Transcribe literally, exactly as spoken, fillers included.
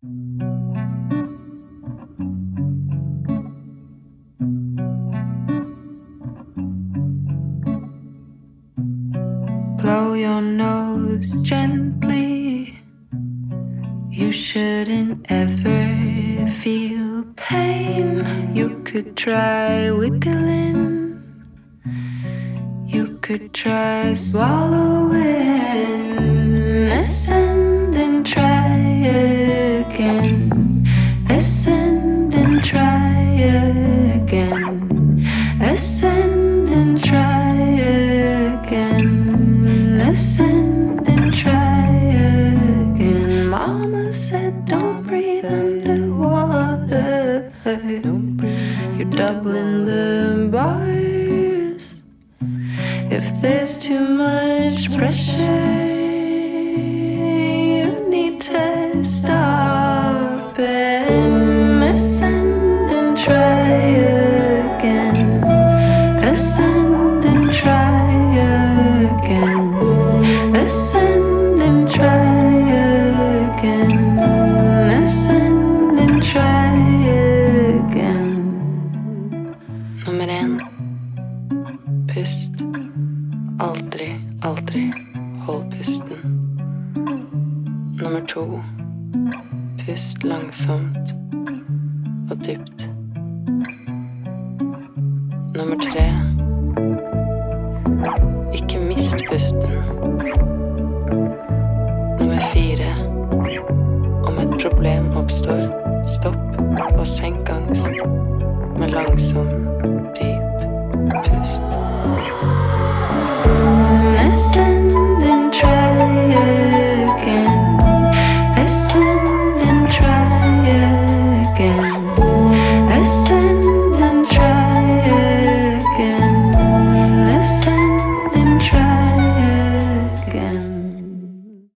Blow your nose gently. You shouldn't ever feel pain. You could try wiggling. You could try swallowing. Ascend and try again. Ascend and try again. Ascend and try again. Ascend and try again. Mama said don't breathe underwater. You're doubling the bars. If there's too much pressure, you need to stop and ascend and try again. Ascend and try again. Ascend and try again. Ascend and try again. Nummer en. Pust. Aldri, aldri hold pusten. Nummer to. Pust langsomt og dypt. Nummer tre. Ikke mist pusten. Nummer fire. Om et problem oppstår, stopp og senk angst med langsom, dyp pust.